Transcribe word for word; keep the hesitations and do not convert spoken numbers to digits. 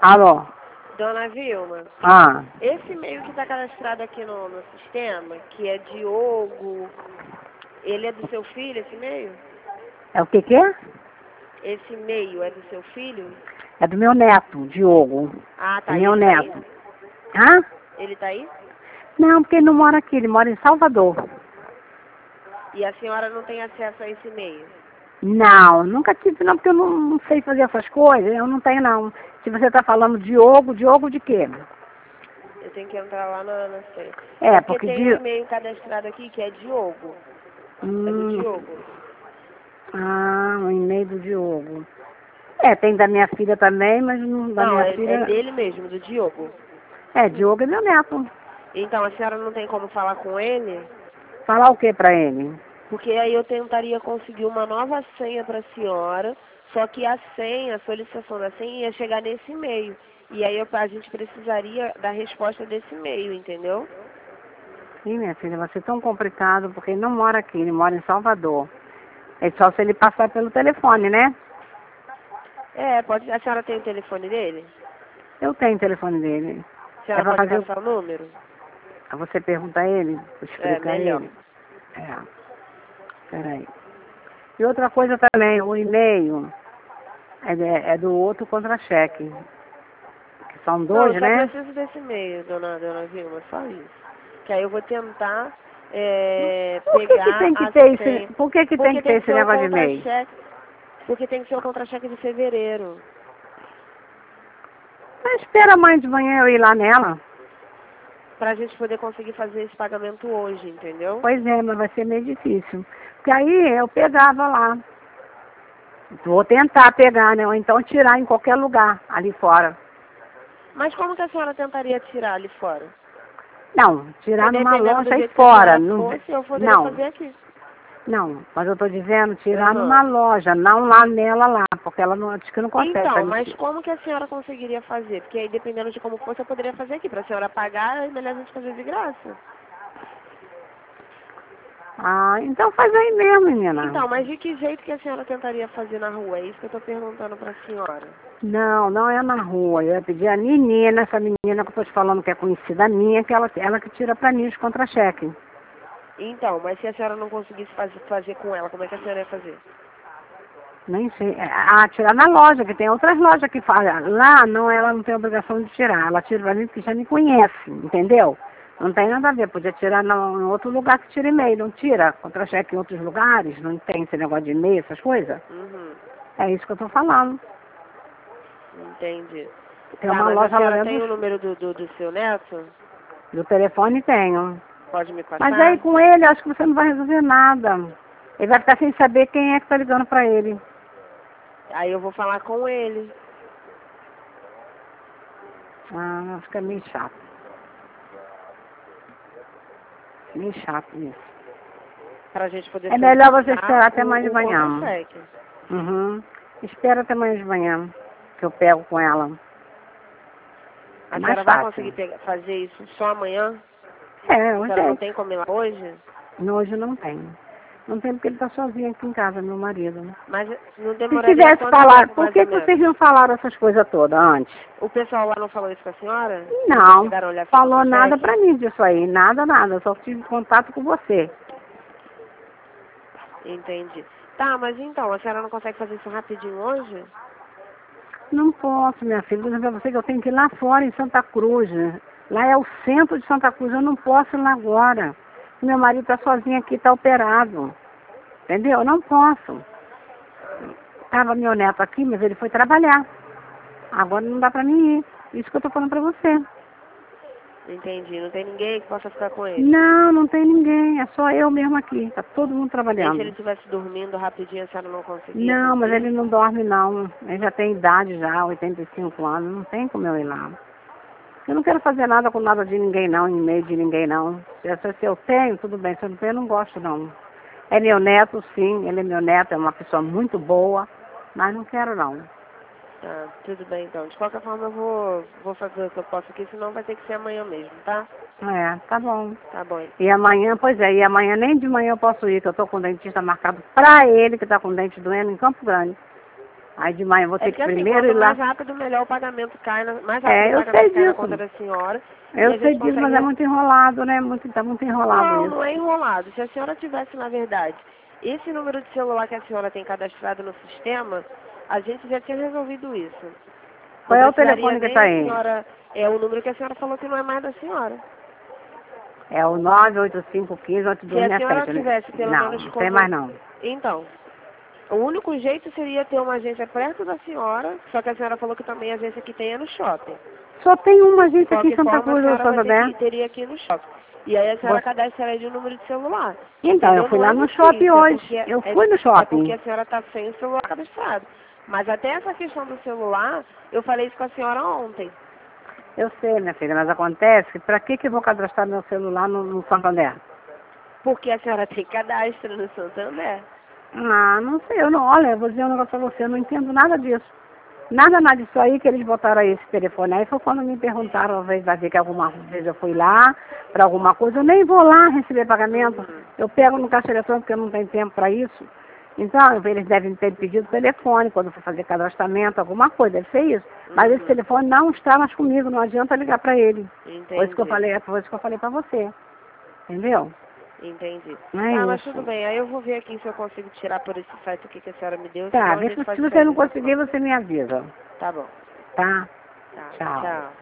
Alô? Dona Vilma, Ah, esse e-mail que está cadastrado aqui no, no sistema, que é Diogo, ele é do seu filho, esse e-mail? é o que que é? Esse e-mail é do seu filho? É do meu neto, Diogo. Ah, É tá. E meu ele tá neto. aí? Hã? Ele tá aí? Não, porque ele não mora aqui, ele mora em Salvador. E a senhora não tem acesso a esse e-mail? Não, nunca tive não, porque eu não, não sei fazer essas coisas, eu não tenho não. Se você está falando Diogo, Diogo de quê? Eu tenho que entrar lá na, na sei. É, É porque porque tem um de... e-mail cadastrado aqui que é Diogo. É do Hum, Diogo. ah, um e-mail do Diogo. É, tem da minha filha também, mas não, da Não, minha é, é filha... dele mesmo, do Diogo. É, Diogo é meu neto. Então a senhora não tem como falar com ele? Falar o que pra ele? Porque aí eu tentaria conseguir uma nova senha para a senhora, só que a senha, a solicitação da senha ia chegar nesse e-mail. E aí eu, a gente precisaria da resposta desse e-mail, entendeu? Sim, minha filha, vai ser tão complicado, porque ele não mora aqui, ele mora em Salvador. É só se ele passar pelo telefone, né? É, pode, a senhora tem o telefone dele? Eu tenho o telefone dele. A É senhora pra pode fazer o... passar o número? Você pergunta a ele, É, explica a melhor. ele. É, peraí. E outra coisa também, o e-mail é, de- é do outro contra-cheque. Que são Não, dois, eu só né? preciso desse e-mail, dona, dona Vilma, só isso. Que aí eu vou tentar é, Por que que pegar tem que a ter esse, senha. por que que tem Porque que tem ter que esse ser o negócio de e-mail? contra-cheque. Porque tem que ser o contra-cheque de fevereiro. Mas espera amanhã de manhã eu ir lá nela. Pra gente poder conseguir fazer esse pagamento hoje, entendeu? Pois é, mas vai ser meio difícil. Porque aí eu pegava lá. Vou tentar pegar, né? Ou então tirar em qualquer lugar ali fora. Mas como que a senhora tentaria tirar ali fora? Não, Porque tirar numa dependendo do loja aí jeito que a fora. senhora Não, fosse, eu poderia não, fazer aqui. não. Mas eu estou dizendo tirar numa Aham. loja, não lá nela lá, porque ela não, diz que não consegue Então, fazer mas isso. como que a senhora conseguiria fazer? Porque aí, dependendo de como fosse, eu poderia fazer aqui. Pra senhora pagar, é melhor a gente fazer de graça. Ah, então faz aí mesmo, menina. Então, mas de que jeito que a senhora tentaria fazer na rua? É isso que eu tô perguntando pra senhora. Não, não é na rua. Eu ia pedir a menina, essa menina que eu tô te falando que é conhecida minha, que ela, ela que tira pra mim os contra-cheques. Então, mas se a senhora não conseguisse fazer, fazer com ela, como é que a senhora ia fazer? Nem sei. É, ah, tirar na loja, que tem outras lojas que fazem. Lá não, ela não tem obrigação de tirar. Ela tira pra mim porque já me conhece, entendeu? Não tem nada a ver. Podia tirar no, em outro lugar que tira e-mail. Não tira contra-cheque em outros lugares. Não tem esse negócio de e-mail, essas coisas. Uhum, É isso que eu tô falando. entendi. Tem Tá, uma mas a loja lá senhora tem o dentro número do, do, do seu neto? do telefone, tenho. Pode me Mas aí passar? com ele, acho que você não vai resolver nada. Ele vai ficar sem saber quem é que tá ligando pra ele. Aí eu vou falar com ele. Ah, fica meio chato. Meio chato isso. Pra gente poder É melhor você solicitar esperar até mais o, de o manhã. contra-cheque. Uhum. Espera até amanhã de manhã, que eu pego com ela. É A mais senhora vai fácil. conseguir pegar, fazer isso só amanhã? É, A um senhora não jeito. tem como ir lá hoje? Hoje não tem. Não tem porque ele tá sozinho aqui em casa, meu marido. Mas não Se demoraria tivesse quanto falado, tempo, por mais ou que, que vocês menos? não falaram essas coisas todas antes? O pessoal lá não falou isso com a senhora? Eles não Não, chegaram a olhar seu falou nada contra-cheque? pra mim disso aí. Nada, nada. Eu só tive contato com você. Entendi. Tá, mas então, a senhora não consegue fazer isso rapidinho hoje? Não posso, minha filha. Vou dizer pra você que eu tenho que ir lá fora, em Santa Cruz. Lá é o centro de Santa Cruz. Eu não posso ir lá agora. Meu marido tá sozinho aqui, tá operado. Entendeu? Eu não posso. Tava meu neto aqui, mas ele foi trabalhar. Agora não dá pra mim ir. Isso que eu tô falando pra você. Entendi. Não tem ninguém que possa ficar com ele? Não, não tem ninguém. É só eu mesmo aqui. Tá todo mundo Nem se ele trabalhando. estivesse dormindo rapidinho, a senhora não conseguia Não, mas fazer? ele não dorme não. Ele já tem idade já, oitenta e cinco anos. Não tem como eu ir lá. Eu não quero fazer nada com nada de ninguém não, em meio de ninguém não. Se, se eu tenho, tudo bem. Se eu não tenho, eu não gosto não. É meu neto, sim. Ele é meu neto, é uma pessoa muito boa. Mas não quero não. Tá, tudo bem então. De qualquer forma eu vou, vou fazer o que eu posso aqui, senão vai ter que ser amanhã mesmo, tá? É, tá bom. Tá bom. E amanhã, pois é, e amanhã nem de manhã eu posso ir, que eu tô com o dentista marcado pra ele, que tá com o dente doendo em Campo Grande. Aí de manhã eu vou ter É que que assim, primeiro ir quanto lá. mais rápido, melhor o pagamento cai, na, mais rápido É, o eu pagamento sei cai na disso. conta da senhora. e a Eu gente sei disso, mas consegue- é muito enrolado, né? Muito, tá muito enrolado Não, isso. não é enrolado. Se a senhora tivesse, na verdade, esse número de celular que a senhora tem cadastrado no sistema, a gente já tinha resolvido isso. Qual Não é o precisaria telefone que nem tá a aí? senhora... É o número que a senhora falou que não é mais da senhora. É o nove oito cinco um cinco oito Se dois a seis senhora sete, né? tivesse pelo Não, menos não tem como... mais não. Então, o único jeito seria ter uma agência perto da senhora, só que a senhora falou que também a agência que tem é no shopping. Só tem uma De agência aqui em qualquer Santa forma, a Cruz do senhora vai ter Santander. que, teria que ir no shopping. E aí a senhora Você... cadastraria o número de celular. Então, Entendeu? eu fui Não lá é no shopping difícil, é hoje. porque, Eu é, fui no é shopping. porque a senhora está sem o celular cadastrado. Mas até essa questão do celular, eu falei isso com a senhora ontem. Eu sei, minha filha, mas acontece que pra que que eu vou cadastrar meu celular no, no Santander? Porque a senhora tem cadastro no Santander. Ah, não sei, eu não, olha, eu vou dizer um negócio pra você, eu não entendo nada disso. Nada, nada disso aí que eles botaram aí esse telefone aí, foi quando me perguntaram, às vezes vai ver que alguma vez eu fui lá para alguma coisa, eu nem vou lá receber pagamento, Uhum. eu pego no caixa eletrônico porque eu não tenho tempo para isso. Então, eles devem ter pedido telefone quando for fazer cadastramento, alguma coisa, deve ser isso. Mas esse Uhum. telefone não está mais comigo, não adianta ligar para ele. Entendi. Foi isso que eu falei, foi isso que eu falei para você. Entendeu? Entendi. Não é Tá, mas isso. tudo bem. Aí eu vou ver aqui se eu consigo tirar por esse site aqui que a senhora me deu. Tá, Senão a vê gente se, pode se você fazer não dessa conseguir, forma. você me avisa. Tá bom. Tá? Tá. Tchau. Tchau.